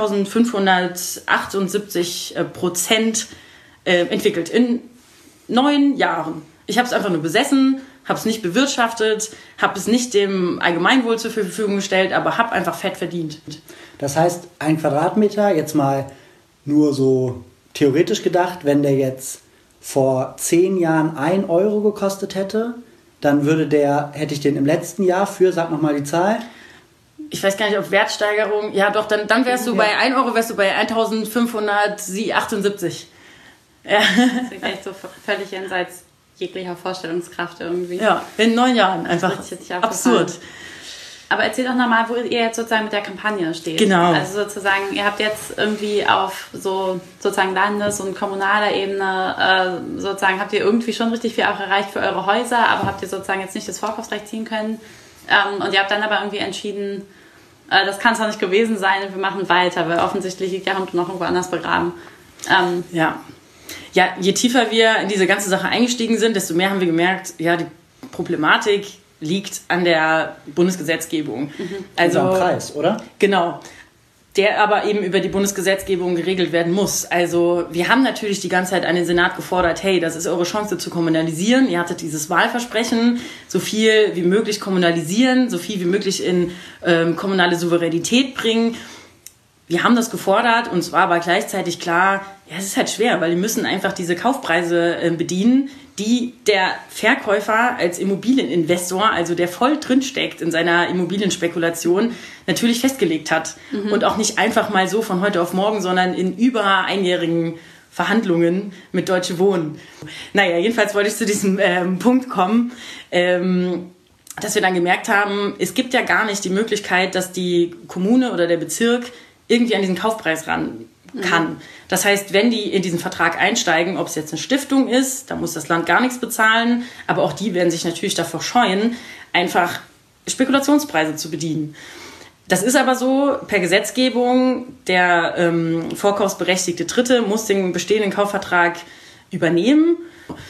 eintausendfünfhundertachtundsiebzig Prozent äh, entwickelt in neun Jahren. Ich habe es einfach nur besessen, habe es nicht bewirtschaftet, habe es nicht dem Allgemeinwohl zur Verfügung gestellt, aber habe einfach fett verdient. Das heißt, ein Quadratmeter, jetzt mal nur so theoretisch gedacht, wenn der jetzt vor zehn Jahren ein Euro gekostet hätte, dann würde der, hätte ich den im letzten Jahr für, sag nochmal die Zahl. Ich weiß gar nicht, ob Wertsteigerung, ja doch, dann, dann wärst du ja. bei ein Euro, wärst du bei eintausendfünfhundertachtundsiebzig. Ja. Das ist echt so völlig jenseits jeglicher Vorstellungskraft irgendwie. Ja, in neun Jahren einfach absurd. Aber erzähl doch nochmal, wo ihr jetzt sozusagen mit der Kampagne steht. Genau. Also sozusagen, ihr habt jetzt irgendwie auf so sozusagen Landes- und kommunaler Ebene äh, sozusagen, habt ihr irgendwie schon richtig viel auch erreicht für eure Häuser, aber habt ihr sozusagen jetzt nicht das Vorkaufsrecht ziehen können. Ähm, und ihr habt dann aber irgendwie entschieden, äh, das kann es doch nicht gewesen sein, wir machen weiter, weil offensichtlich liegt der Hund noch irgendwo anders begraben. Ähm, ja. Ja, je tiefer wir in diese ganze Sache eingestiegen sind, desto mehr haben wir gemerkt, ja, die Problematik liegt an der Bundesgesetzgebung. Mhm. Also am Preis, oder? Genau. Der aber eben über die Bundesgesetzgebung geregelt werden muss. Also wir haben natürlich die ganze Zeit an den Senat gefordert, hey, das ist eure Chance zu kommunalisieren. Ihr hattet dieses Wahlversprechen, so viel wie möglich kommunalisieren, so viel wie möglich in ähm, kommunale Souveränität bringen. Wir haben das gefordert und es war aber gleichzeitig klar, ja, es ist halt schwer, weil die müssen einfach diese Kaufpreise äh, bedienen, die der Verkäufer als Immobilieninvestor, also der voll drinsteckt in seiner Immobilienspekulation, natürlich festgelegt hat. Mhm. Und auch nicht einfach mal so von heute auf morgen, sondern in über einjährigen Verhandlungen mit Deutsche Wohnen. Naja, jedenfalls wollte ich zu diesem ähm, Punkt kommen, ähm, dass wir dann gemerkt haben, es gibt ja gar nicht die Möglichkeit, dass die Kommune oder der Bezirk irgendwie an diesen Kaufpreis ran kann. Mhm. Das heißt, wenn die in diesen Vertrag einsteigen, ob es jetzt eine Stiftung ist, da muss das Land gar nichts bezahlen, aber auch die werden sich natürlich davor scheuen, einfach Spekulationspreise zu bedienen. Das ist aber so, per Gesetzgebung, der ähm, vorkaufsberechtigte Dritte muss den bestehenden Kaufvertrag übernehmen.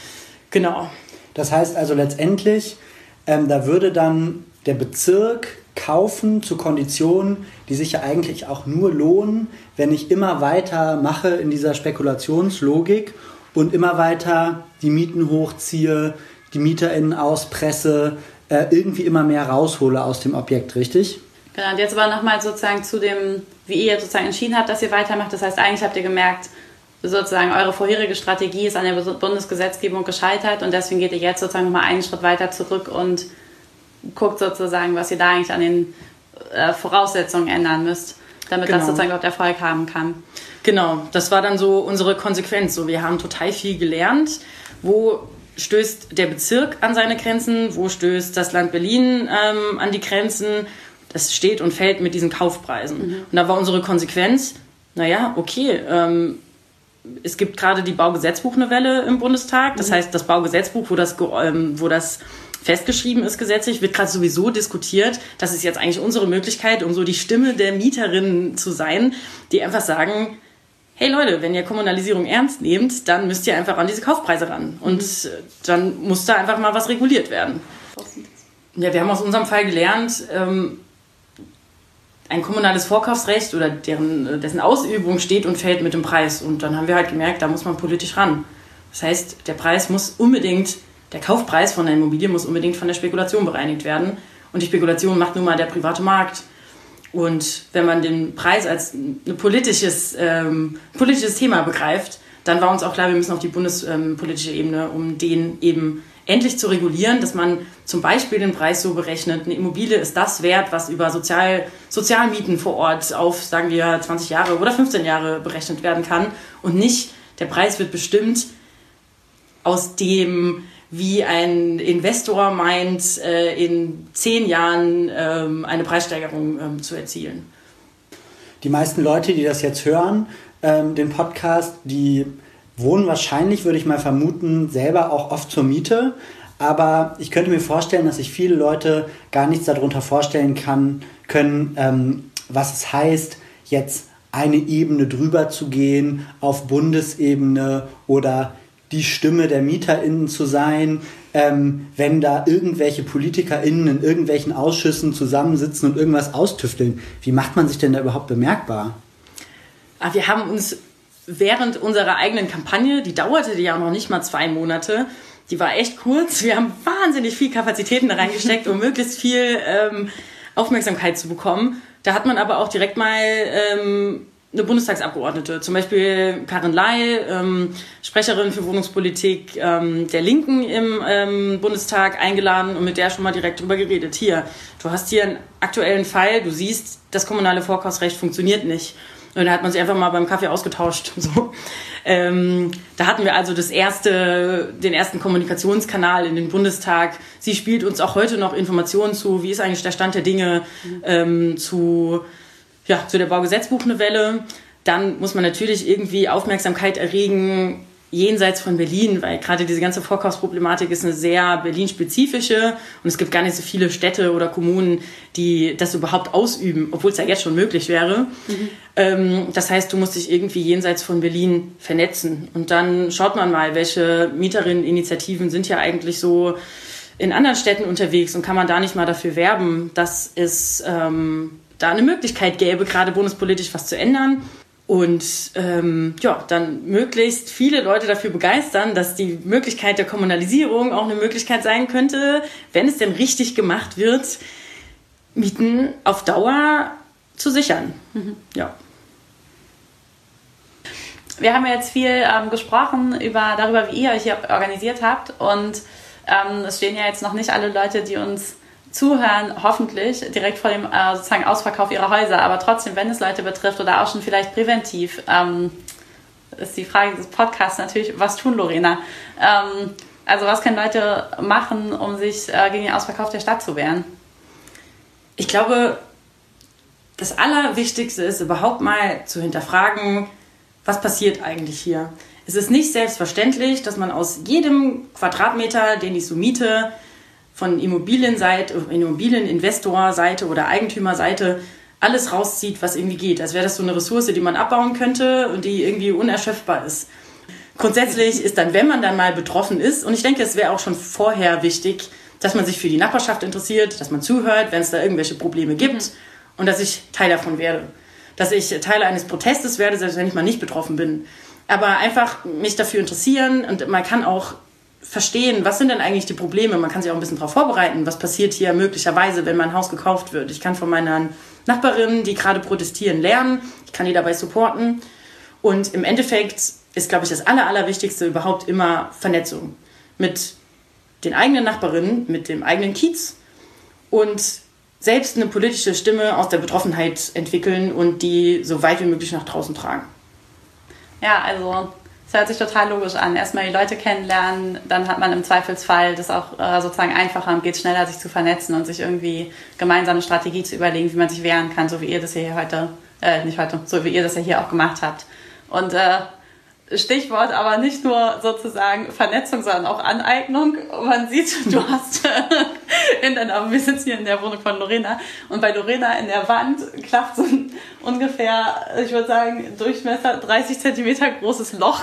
Genau. Das heißt also letztendlich, ähm, da würde dann der Bezirk kaufen zu Konditionen, die sich ja eigentlich auch nur lohnen, wenn ich immer weiter mache in dieser Spekulationslogik und immer weiter die Mieten hochziehe, die MieterInnen auspresse, äh, irgendwie immer mehr raushole aus dem Objekt, richtig? Genau, und jetzt aber nochmal sozusagen zu dem, wie ihr sozusagen entschieden habt, dass ihr weitermacht. Das heißt, eigentlich habt ihr gemerkt, sozusagen eure vorherige Strategie ist an der Bundesgesetzgebung gescheitert und deswegen geht ihr jetzt sozusagen nochmal einen Schritt weiter zurück und guckt sozusagen, was ihr da eigentlich an den äh, Voraussetzungen ändern müsst, damit genau. das sozusagen überhaupt Erfolg haben kann. Genau, das war dann so unsere Konsequenz. So, wir haben total viel gelernt. Wo stößt der Bezirk an seine Grenzen? Wo stößt das Land Berlin ähm, an die Grenzen? Das steht und fällt mit diesen Kaufpreisen. Mhm. Und da war unsere Konsequenz, naja, okay, ähm, es gibt gerade die Baugesetzbuchnovelle im Bundestag. Das mhm. heißt, das Baugesetzbuch, wo das, ähm, wo das festgeschrieben ist gesetzlich, wird gerade sowieso diskutiert. Das ist jetzt eigentlich unsere Möglichkeit, um so die Stimme der Mieterinnen zu sein, die einfach sagen, hey Leute, wenn ihr Kommunalisierung ernst nehmt, dann müsst ihr einfach an diese Kaufpreise ran. Und mhm. dann muss da einfach mal was reguliert werden. Ja, wir haben aus unserem Fall gelernt, ähm, ein kommunales Vorkaufsrecht oder deren, dessen Ausübung steht und fällt mit dem Preis. Und dann haben wir halt gemerkt, da muss man politisch ran. Das heißt, der Preis muss unbedingt, der Kaufpreis von der Immobilie muss unbedingt von der Spekulation bereinigt werden. Und die Spekulation macht nun mal der private Markt. Und wenn man den Preis als ein politisches, ähm, politisches Thema begreift, dann war uns auch klar, wir müssen auf die bundespolitische Ebene, um den eben endlich zu regulieren, dass man zum Beispiel den Preis so berechnet, eine Immobilie ist das wert, was über Sozial, Sozialmieten vor Ort auf, sagen wir, zwanzig Jahre oder fünfzehn Jahre berechnet werden kann und nicht, der Preis wird bestimmt aus dem, wie ein Investor meint, in zehn Jahren eine Preissteigerung zu erzielen. Die meisten Leute, die das jetzt hören, den Podcast, die wohnen wahrscheinlich, würde ich mal vermuten, selber auch oft zur Miete. Aber ich könnte mir vorstellen, dass sich viele Leute gar nichts darunter vorstellen kann, können, ähm, was es heißt, jetzt eine Ebene drüber zu gehen, auf Bundesebene oder die Stimme der MieterInnen zu sein, ähm, wenn da irgendwelche PolitikerInnen in irgendwelchen Ausschüssen zusammensitzen und irgendwas austüfteln. Wie macht man sich denn da überhaupt bemerkbar? Ah, wir haben uns während unserer eigenen Kampagne, die dauerte ja noch nicht mal zwei Monate, die war echt kurz. Wir haben wahnsinnig viel Kapazitäten da reingesteckt, um möglichst viel ähm, Aufmerksamkeit zu bekommen. Da hat man aber auch direkt mal ähm, eine Bundestagsabgeordnete, zum Beispiel Karin Ley, ähm, Sprecherin für Wohnungspolitik ähm, der Linken im ähm, Bundestag, eingeladen und mit der schon mal direkt drüber geredet. Hier, du hast hier einen aktuellen Fall, du siehst, das kommunale Vorkaufsrecht funktioniert nicht. Und da hat man sich einfach mal beim Kaffee ausgetauscht. So. Ähm, da hatten wir also das erste, den ersten Kommunikationskanal in den Bundestag. Sie spielt uns auch heute noch Informationen zu, wie ist eigentlich der Stand der Dinge mhm. ähm, zu, ja, zu der Baugesetzbuchnovelle. Dann muss man natürlich irgendwie Aufmerksamkeit erregen, jenseits von Berlin, weil gerade diese ganze Vorkaufsproblematik ist eine sehr Berlin-spezifische und es gibt gar nicht so viele Städte oder Kommunen, die das überhaupt ausüben, obwohl es ja jetzt schon möglich wäre. Mhm. Ähm, das heißt, du musst dich irgendwie jenseits von Berlin vernetzen und dann schaut man mal, welche Mieterinneninitiativen sind ja eigentlich so in anderen Städten unterwegs und kann man da nicht mal dafür werben, dass es ähm, da eine Möglichkeit gäbe, gerade bundespolitisch was zu ändern. Und ähm, ja, dann möglichst viele Leute dafür begeistern, dass die Möglichkeit der Kommunalisierung auch eine Möglichkeit sein könnte, wenn es denn richtig gemacht wird, Mieten auf Dauer zu sichern. Mhm. Ja. Wir haben jetzt viel ähm, gesprochen über, darüber, wie ihr euch hier organisiert habt. Und ähm, es stehen ja jetzt noch nicht alle Leute, die uns zuhören, hoffentlich direkt vor dem äh, sozusagen Ausverkauf ihrer Häuser, aber trotzdem, wenn es Leute betrifft oder auch schon vielleicht präventiv, ähm, ist die Frage dieses Podcasts natürlich, was tun, Lorena? Ähm, also was können Leute machen, um sich äh, gegen den Ausverkauf der Stadt zu wehren? Ich glaube, das Allerwichtigste ist überhaupt mal zu hinterfragen, was passiert eigentlich hier? Es ist nicht selbstverständlich, dass man aus jedem Quadratmeter, den ich so miete, von Immobilienseite, Immobilieninvestorseite oder Eigentümerseite alles rauszieht, was irgendwie geht. Als wäre das so eine Ressource, die man abbauen könnte und die irgendwie unerschöpfbar ist. Grundsätzlich ist dann, wenn man dann mal betroffen ist, und ich denke, es wäre auch schon vorher wichtig, dass man sich für die Nachbarschaft interessiert, dass man zuhört, wenn es da irgendwelche Probleme gibt und dass ich Teil davon werde. Dass ich Teil eines Protestes werde, selbst wenn ich mal nicht betroffen bin. Aber einfach mich dafür interessieren und man kann auch verstehen, was sind denn eigentlich die Probleme. Man kann sich auch ein bisschen darauf vorbereiten, was passiert hier möglicherweise, wenn mein Haus gekauft wird. Ich kann von meiner Nachbarin, die gerade protestieren, lernen. Ich kann die dabei supporten. Und im Endeffekt ist, glaube ich, das Aller, Allerwichtigste überhaupt immer Vernetzung mit den eigenen Nachbarinnen, mit dem eigenen Kiez und selbst eine politische Stimme aus der Betroffenheit entwickeln und die so weit wie möglich nach draußen tragen. Ja, also es hört sich total logisch an. Erstmal die Leute kennenlernen, dann hat man im Zweifelsfall das auch äh, sozusagen einfacher und geht schneller, sich zu vernetzen und sich irgendwie gemeinsam eine Strategie zu überlegen, wie man sich wehren kann, so wie ihr das hier heute, äh, nicht heute, so wie ihr das ja hier auch gemacht habt. Und äh, Stichwort aber nicht nur sozusagen Vernetzung, sondern auch Aneignung. Man sieht, du hast in deiner, wir sitzen hier in der Wohnung von Lorena und bei Lorena in der Wand klafft so ein ungefähr, ich würde sagen, Durchmesser dreißig Zentimeter großes Loch.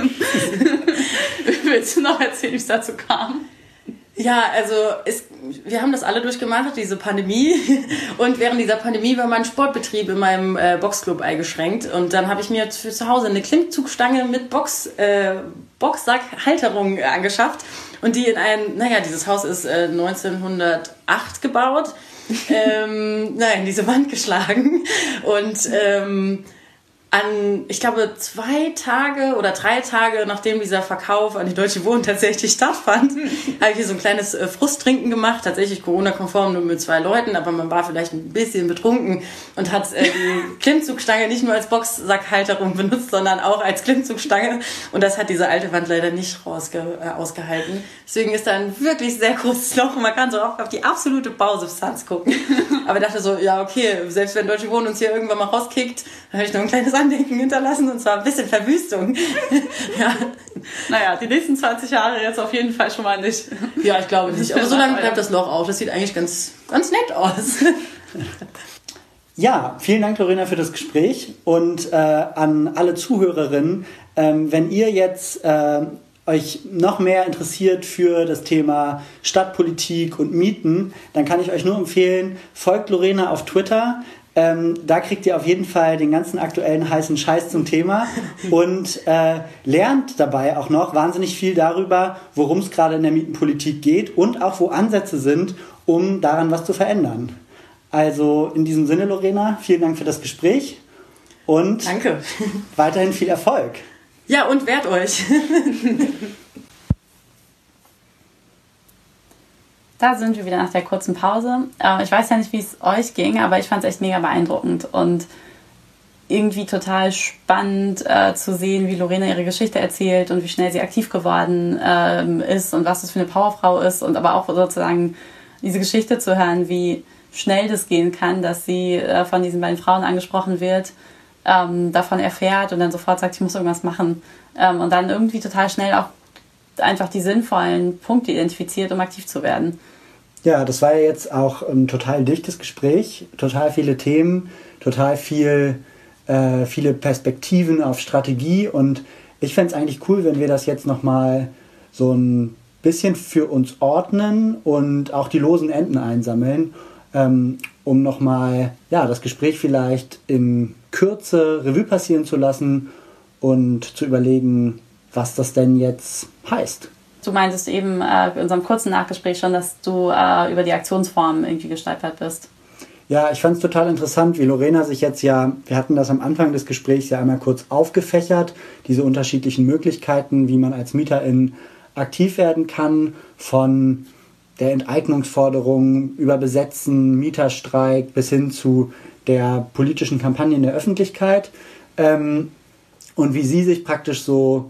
Willst du noch erzählen, wie es dazu kam? Ja, also es, wir haben das alle durchgemacht, diese Pandemie. Und während dieser Pandemie war mein Sportbetrieb in meinem äh, Boxclub eingeschränkt. Und dann habe ich mir für zu Hause eine Klimmzugstange mit Box, äh, Boxsackhalterung angeschafft. Und die in ein, naja, dieses Haus ist äh, neunzehnhundertacht gebaut. ähm, naja, in diese Wand geschlagen. Und ähm, an, ich glaube, zwei Tage oder drei Tage, nachdem dieser Verkauf an die Deutsche Wohnen tatsächlich stattfand, habe ich hier so ein kleines äh, Frusttrinken gemacht. Tatsächlich Corona-konform, nur mit zwei Leuten, aber man war vielleicht ein bisschen betrunken und hat äh, die Klimmzugstange nicht nur als Boxsackhalterung benutzt, sondern auch als Klimmzugstange. Und das hat diese alte Wand leider nicht rausge- äh, ausgehalten. Deswegen ist da ein wirklich sehr großes Loch und man kann so oft auf die absolute Bausubstanz gucken. Aber ich dachte so, ja okay, selbst wenn Deutsche Wohnen uns hier irgendwann mal rauskickt, dann habe ich noch ein kleines Andenken hinterlassen und zwar ein bisschen Verwüstung. Ja. Naja, die nächsten zwanzig Jahre jetzt auf jeden Fall schon mal nicht. Ja, ich glaube nicht. Aber so lange bleibt das Loch auf. Das sieht eigentlich ganz, ganz nett aus. Ja, vielen Dank, Lorena, für das Gespräch. Und äh, an alle Zuhörerinnen, ähm, wenn ihr jetzt äh, euch noch mehr interessiert für das Thema Stadtpolitik und Mieten, dann kann ich euch nur empfehlen, folgt Lorena auf Twitter. Ähm, da kriegt ihr auf jeden Fall den ganzen aktuellen heißen Scheiß zum Thema und äh, lernt dabei auch noch wahnsinnig viel darüber, worum es gerade in der Mietenpolitik geht und auch wo Ansätze sind, um daran was zu verändern. Also in diesem Sinne, Lorena, vielen Dank für das Gespräch und Danke. Weiterhin viel Erfolg. Ja, und wehrt euch. Da sind wir wieder nach der kurzen Pause. Ich weiß ja nicht, wie es euch ging, aber ich fand es echt mega beeindruckend und irgendwie total spannend äh, zu sehen, wie Lorena ihre Geschichte erzählt und wie schnell sie aktiv geworden ähm, ist und was das für eine Powerfrau ist und aber auch sozusagen diese Geschichte zu hören, wie schnell das gehen kann, dass sie äh, von diesen beiden Frauen angesprochen wird, ähm, davon erfährt und dann sofort sagt, ich muss irgendwas machen ähm, und dann irgendwie total schnell auch einfach die sinnvollen Punkte identifiziert, um aktiv zu werden. Ja, das war ja jetzt auch ein total dichtes Gespräch, total viele Themen, total viel, äh, viele Perspektiven auf Strategie und ich fände es eigentlich cool, wenn wir das jetzt nochmal so ein bisschen für uns ordnen und auch die losen Enden einsammeln, ähm, um nochmal ja, das Gespräch vielleicht in Kürze Revue passieren zu lassen und zu überlegen, was das denn jetzt heißt. Du meintest eben äh, in unserem kurzen Nachgespräch schon, dass du äh, über die Aktionsform irgendwie gestolpert bist. Ja, ich fand es total interessant, wie Lorena sich jetzt ja, wir hatten das am Anfang des Gesprächs ja einmal kurz aufgefächert, diese unterschiedlichen Möglichkeiten, wie man als Mieterin aktiv werden kann, von der Enteignungsforderung über Besetzen, Mieterstreik bis hin zu der politischen Kampagne in der Öffentlichkeit ähm, und wie sie sich praktisch so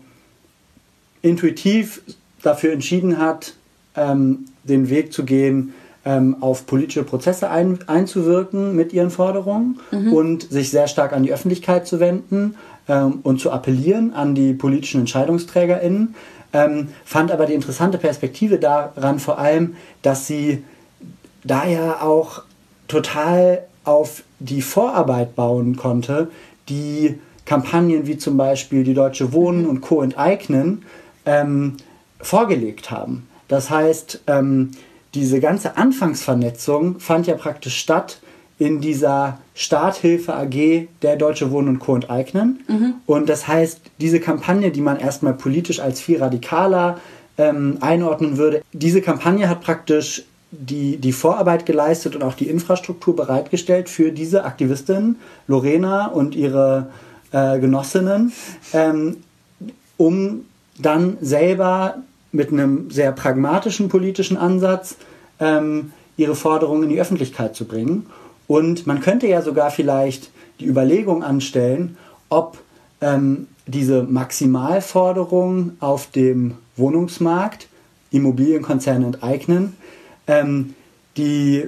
intuitiv dafür entschieden hat, ähm, den Weg zu gehen, ähm, auf politische Prozesse ein, einzuwirken mit ihren Forderungen mhm. und sich sehr stark an die Öffentlichkeit zu wenden ähm, und zu appellieren an die politischen EntscheidungsträgerInnen. Ähm, fand aber die interessante Perspektive daran vor allem, dass sie da ja auch total auf die Vorarbeit bauen konnte, die Kampagnen wie zum Beispiel die Deutsche Wohnen und Co. enteignen, ähm, vorgelegt haben. Das heißt, ähm, diese ganze Anfangsvernetzung fand ja praktisch statt in dieser Starthilfe A G der Deutsche Wohnen und Co. enteignen. Mhm. Und das heißt, diese Kampagne, die man erstmal politisch als viel radikaler ähm, einordnen würde. Diese Kampagne hat praktisch die, die Vorarbeit geleistet und auch die Infrastruktur bereitgestellt für diese Aktivistin Lorena und ihre äh, Genossinnen, ähm, um dann selber mit einem sehr pragmatischen politischen Ansatz ähm, ihre Forderungen in die Öffentlichkeit zu bringen. Und man könnte ja sogar vielleicht die Überlegung anstellen, ob ähm, diese Maximalforderung auf dem Wohnungsmarkt, Immobilienkonzerne enteignen, ähm, die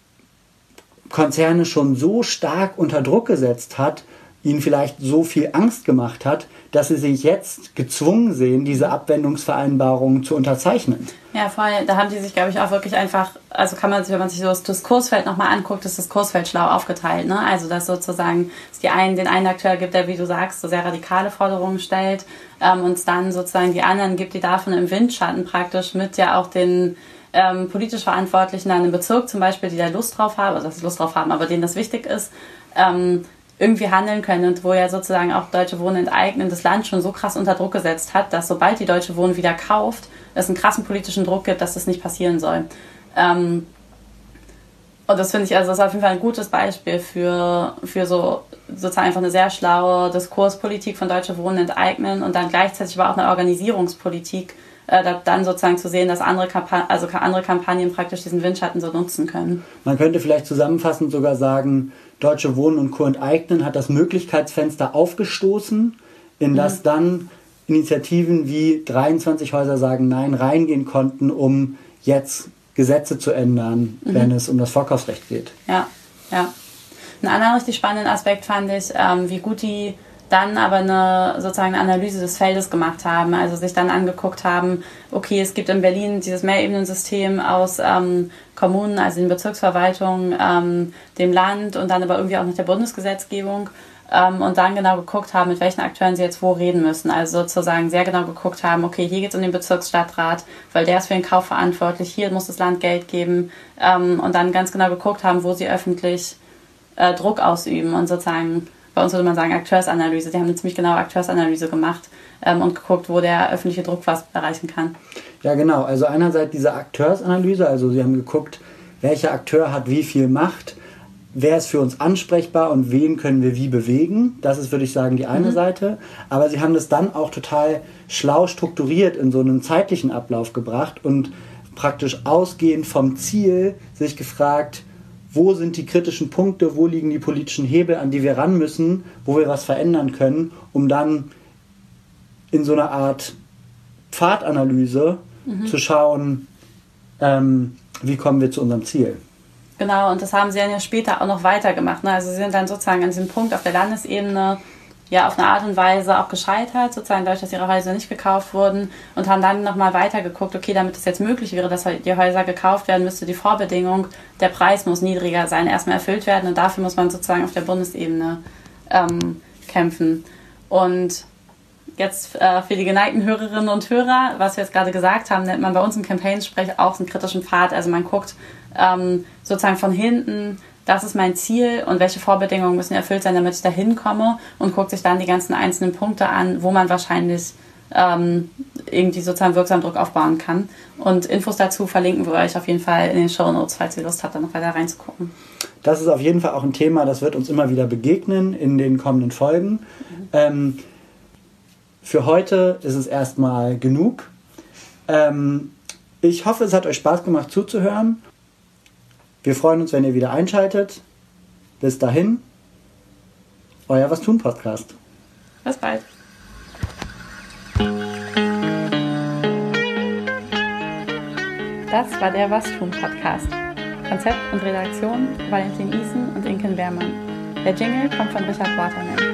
Konzerne schon so stark unter Druck gesetzt hat, ihnen vielleicht so viel Angst gemacht hat, dass sie sich jetzt gezwungen sehen, diese Abwendungsvereinbarungen zu unterzeichnen. Ja, voll. Da haben die sich, glaube ich, auch wirklich einfach, also kann man sich, wenn man sich so das Diskursfeld nochmal anguckt, ist das Kursfeld schlau aufgeteilt. Ne? Also, dass sozusagen es die einen, den einen Akteur gibt, der, wie du sagst, so sehr radikale Forderungen stellt, ähm, und es dann sozusagen die anderen gibt, die davon im Windschatten praktisch mit ja auch den ähm, politisch Verantwortlichen an einem Bezirk zum Beispiel, die da Lust drauf haben, also dass sie Lust drauf haben, aber denen das wichtig ist, ähm, irgendwie handeln können und wo ja sozusagen auch Deutsche Wohnen enteignen das Land schon so krass unter Druck gesetzt hat, dass sobald die Deutsche Wohnen wieder kauft, es einen krassen politischen Druck gibt, dass das nicht passieren soll. Ähm, und das finde ich, also das ist auf jeden Fall ein gutes Beispiel für, für so sozusagen einfach eine sehr schlaue Diskurspolitik von Deutsche Wohnen enteignen und dann gleichzeitig aber auch eine Organisierungspolitik, äh, dann sozusagen zu sehen, dass andere, Kampa- also andere Kampagnen praktisch diesen Windschatten so nutzen können. Man könnte vielleicht zusammenfassend sogar sagen, Deutsche Wohnen und Co. enteignen hat das Möglichkeitsfenster aufgestoßen, in das mhm. dann Initiativen wie dreiundzwanzig Häuser sagen Nein reingehen konnten, um jetzt Gesetze zu ändern, mhm. wenn es um das Vorkaufsrecht geht. Ja, ja. Einen anderen richtig spannenden Aspekt fand ich, ähm, wie gut die dann aber eine sozusagen eine Analyse des Feldes gemacht haben, also sich dann angeguckt haben, okay, es gibt in Berlin dieses Mehrebenensystem aus ähm, Kommunen, also den Bezirksverwaltungen, ähm, dem Land und dann aber irgendwie auch noch der Bundesgesetzgebung ähm, und dann genau geguckt haben, mit welchen Akteuren sie jetzt wo reden müssen, also sozusagen sehr genau geguckt haben, okay, hier geht es um den Bezirksstadtrat, weil der ist für den Kauf verantwortlich, hier muss das Land Geld geben ähm, und dann ganz genau geguckt haben, wo sie öffentlich äh, Druck ausüben und sozusagen bei uns würde man sagen Akteursanalyse. Die haben eine ziemlich genaue Akteursanalyse gemacht ähm, und geguckt, wo der öffentliche Druck was erreichen kann. Ja, genau. Also einerseits diese Akteursanalyse, also sie haben geguckt, welcher Akteur hat wie viel Macht, wer ist für uns ansprechbar und wen können wir wie bewegen. Das ist, würde ich sagen, die eine mhm. Seite. Aber sie haben das dann auch total schlau strukturiert in so einen zeitlichen Ablauf gebracht und praktisch ausgehend vom Ziel sich gefragt, wo sind die kritischen Punkte, wo liegen die politischen Hebel, an die wir ran müssen, wo wir was verändern können, um dann in so einer Art Pfadanalyse mhm. zu schauen, ähm, wie kommen wir zu unserem Ziel. Genau, und das haben sie dann ja später auch noch weitergemacht. Ne? Also sie sind dann sozusagen an diesem Punkt auf der Landesebene ja auf eine Art und Weise auch gescheitert, sozusagen dadurch, dass ihre Häuser nicht gekauft wurden und haben dann nochmal weitergeguckt, okay, damit es jetzt möglich wäre, dass die Häuser gekauft werden, müsste die Vorbedingung, der Preis muss niedriger sein, erstmal erfüllt werden und dafür muss man sozusagen auf der Bundesebene ähm, kämpfen. Und jetzt äh, für die geneigten Hörerinnen und Hörer, was wir jetzt gerade gesagt haben, nennt man bei uns im Campaign-Sprech auch einen kritischen Pfad, also man guckt ähm, sozusagen von hinten, das ist mein Ziel und welche Vorbedingungen müssen erfüllt sein, damit ich da hinkomme und guckt sich dann die ganzen einzelnen Punkte an, wo man wahrscheinlich ähm, irgendwie sozusagen wirksam Druck aufbauen kann. Und Infos dazu verlinken wir euch auf jeden Fall in den Shownotes, falls ihr Lust habt, da noch weiter reinzugucken. Das ist auf jeden Fall auch ein Thema, das wird uns immer wieder begegnen in den kommenden Folgen. Mhm. Ähm, für heute ist es erstmal genug. Ähm, ich hoffe, es hat euch Spaß gemacht zuzuhören. Wir freuen uns, wenn ihr wieder einschaltet. Bis dahin, euer Was tun Podcast. Bis bald. Das war der Was tun Podcast. Konzept und Redaktion Valentin Isen und Inken Wehrmann. Der Jingle kommt von Richard Waterman.